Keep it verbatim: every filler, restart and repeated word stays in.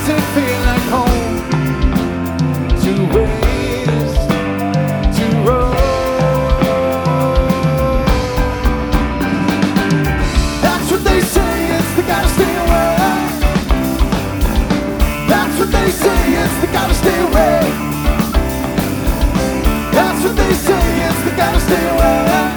makes it feel like home. Two ways to roll. That's what they say, it's the gotta stay away. That's what they say, it's the gotta stay away. That's what they say, it's the gotta stay away.